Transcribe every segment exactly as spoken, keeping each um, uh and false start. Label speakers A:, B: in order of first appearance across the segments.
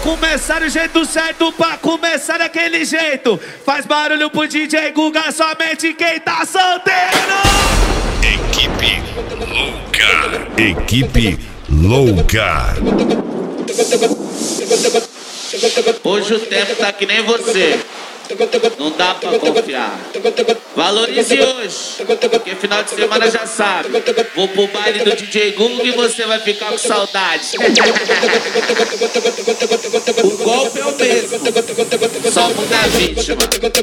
A: começar do jeito certo, pra começar daquele jeito. Faz barulho pro D J Guga, somente quem tá solteiro.
B: Equipe Louca. Equipe Louca.
C: Hoje o tempo tá que nem você. Não dá pra confiar. Valorize hoje, porque final de semana já sabe. Vou pro baile do D J Guga e você vai ficar com saudade. O golpe é o mesmo, só muda a vítima.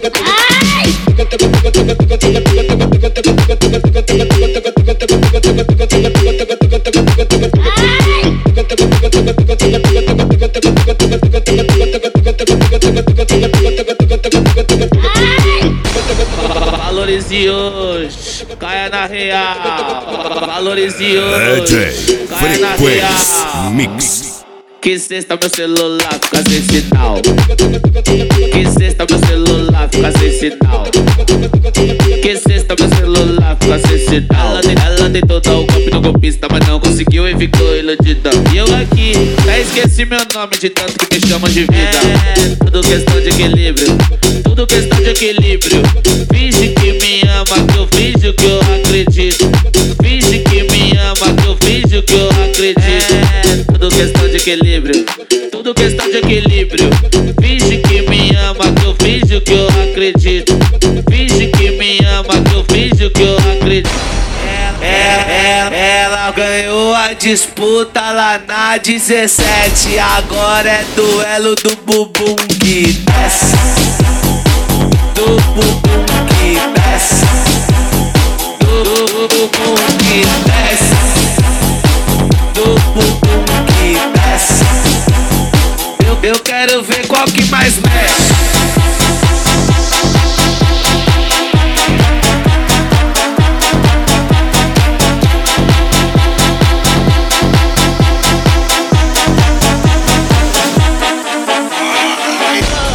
C: Valorize hoje, caia na real. Valorize hoje, caia na real.
B: Mix.
C: Que sexta meu celular fica sem sinal. Que sexta meu celular fica sem sinal. Que sexta meu celular fica sem sinal. Ela, ela tentou dar o golpe no golpista, mas não conseguiu e ficou iludida. E eu aqui, já esqueci meu nome de tanto que me chamam de vida. É, tudo questão de equilíbrio, tudo questão de equilíbrio. Finge que me ama, que eu finjo que eu acredito. Finge que me ama, que eu finjo que eu acredito. É, tudo questão de equilíbrio, tudo questão de equilíbrio. Finge que me ama, que eu finjo que eu acredito. Finge que me ama, que eu finjo que eu acredito. Ela, ela ganhou a disputa lá na dezessete. Agora é duelo do bumbum que desce. Do bumbum que desce. Do bumbum que desce. Do bumbum que desce. Eu, eu quero ver qual que mais mexe.